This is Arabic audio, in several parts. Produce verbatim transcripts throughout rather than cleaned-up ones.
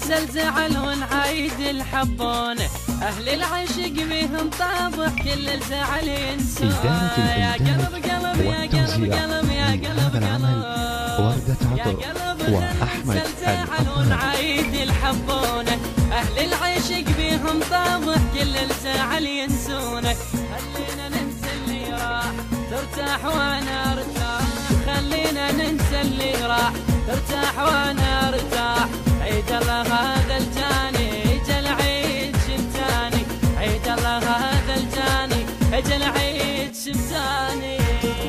ننسى الزعل ونعيد الحبونه، أهل العشق بهم طابع كل الزعل ينسونه. يا قلب قلب يا قلب قلب يا قلب قلب وردة عطر وأحمد الزعل ونعيد الحبونه، أهل العشق بهم طابع كل الزعل ينسونه. خلينا ننسى اللي راح ترتاح وانا ارتاح، خلينا ننسى اللي راح ترتاح وانا ارتاح. عيد الله هذا الجاني اجل عيد شمتاني، عيد الله هذا الجاني اجل عيد شمتاني.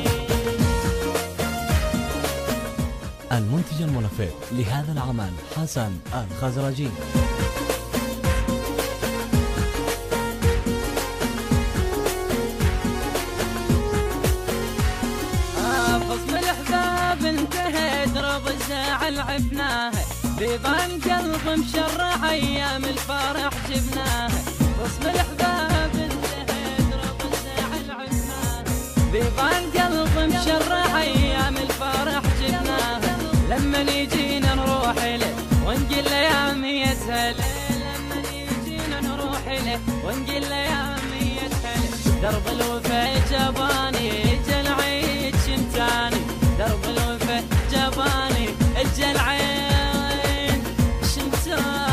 المنتج الملفق لهذا العمل حسن الخزرجي. فصل الأحباب انتهى درب الزعل عفناه، بيبان قلب مشرع أيام الفرح جبناه. فصل الأحباب انتهى درب الزعل عفناه، بيبان قلب مشرع أيام الفرح جبناه. لما يجينا نروح له ونقول له يا مية هلا، لما يجينا نروح له ونقول له يا مية هلا. درب الوفا جباني اجل عيد شمتاني، درب الوفا جباني اجل عيد شمتاني.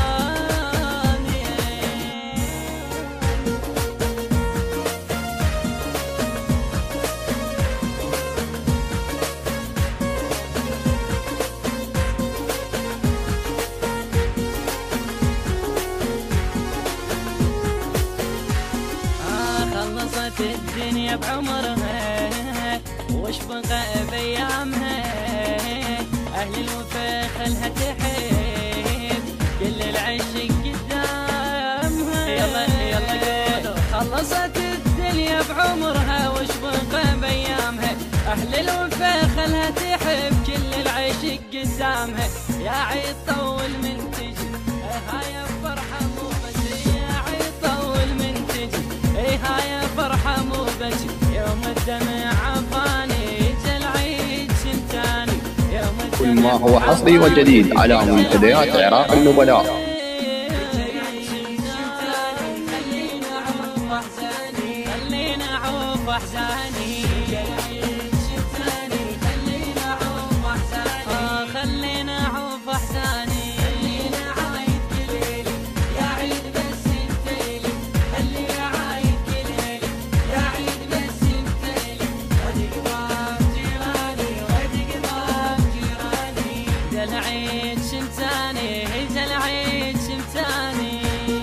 خلصت الدنيا بعمرها وش بقى بأيامها، أهل الوفا خلها تحب كل العشق قدامها. يلا يلا قولوا خلصت الدنيا بعمرها وش بقى بأيامها، أهل الوفا خلها تحب كل العشق قدامها. يا عيد طول من تجي هاي فرحة مو بس، يا عيد طول من تجي هاي فرحة مو بس. يوم الدمع عفاني جل عيد شمتاني، يوم الدمع كل ما هو حصري وجديد على منتديات عراق النبلاء. خلينا عوف احزاني، خلينا عوف احزاني، خلينا عوف احزاني، خلينا عوف احزاني. خلينا عايد كل ليلي يا عيد بس انت لي، خلينا عايد كل ليلي يا عيد بس انت لي. ودق باب جيراني ودق باب جيراني، جل عيد شمتاني جل عيد شمتاني.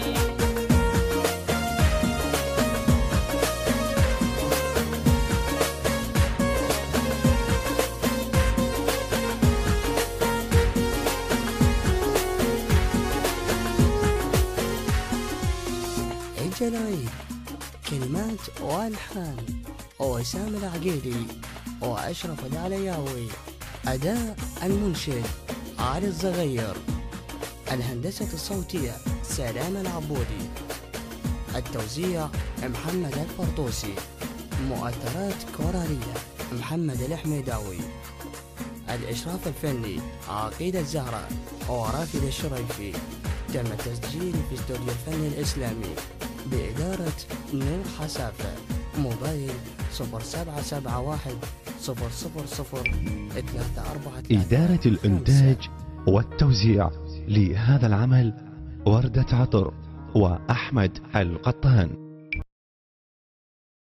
عيد العيد كلمات والحان وسام العقيلي واشرف العلياوي، اداء المنشد علي الصغير، الهندسه الصوتيه سلام العبودي، التوزيع محمد الفرطوسي، مؤثرات كوراليه محمد الحميداوي، الاشراف الفني عقيد الزهراء ورافد الشريفي. تم التسجيل في استوديو الفن الإسلامي بإدارة نور حسافة. موبايل صفر سبعة سبعة واحد صفر صفر صفر ثلاثة أربعة. إدارة الإنتاج والتوزيع لهذا العمل وردة عطر وأحمد القطان.